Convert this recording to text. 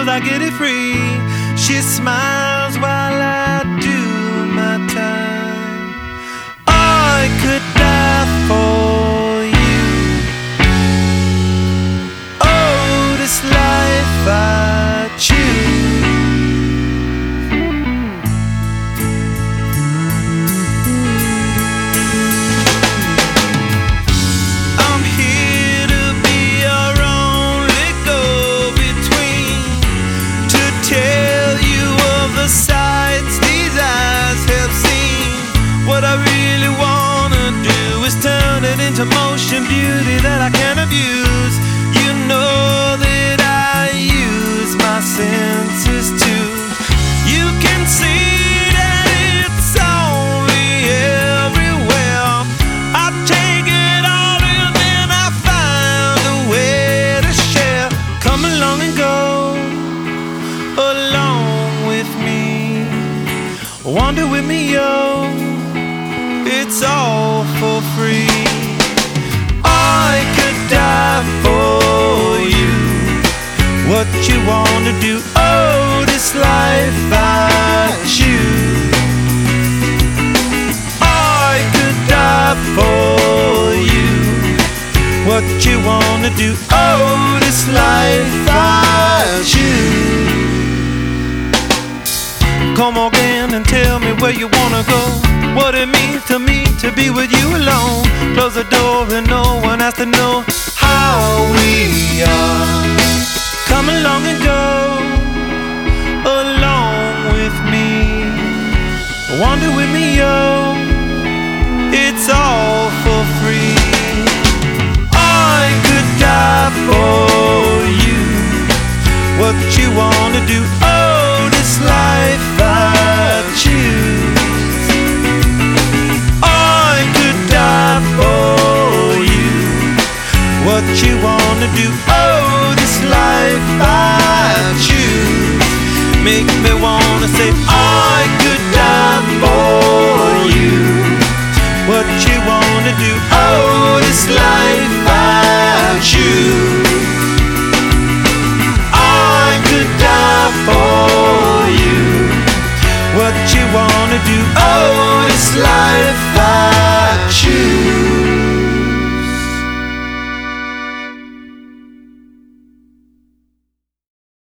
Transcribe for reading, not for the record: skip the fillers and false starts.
I get it free. She smiles while I do my time. I could die for you. Oh, this life I choose. Sights these eyes have seen. What I really wanna do is turn it into motion, beauty that I can abuse. You know that I use my senses too. You can see that it's only everywhere. I take it all and then I find a way to share. Come along and go along with me. Wander with me, yo, it's all for free. I could die for you. What you wanna do? Oh, this life I choose. I could die for you. What you wanna do? Oh, this life I choose. Come again and tell me where you wanna go. What it means to me to be with you alone. Close the door and no one has to know how we are. Come along and go along with me. Wander with me, yo, it's all for free. I could die for you. What you wanna do? Oh, this life I choose. I could die for you. What you wanna do? Oh, this life I choose. Make me wanna say I could die for you. What you wanna do? Oh, this life I choose. I could die for you. What you wanna do? Oh, this life I choose.